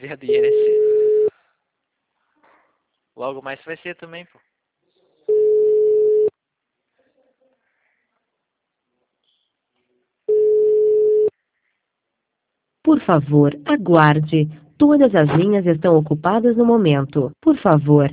dia do INSS. Logo mais vai ser também, pô. Por favor, aguarde. Todas as linhas estão ocupadas no momento. Por favor,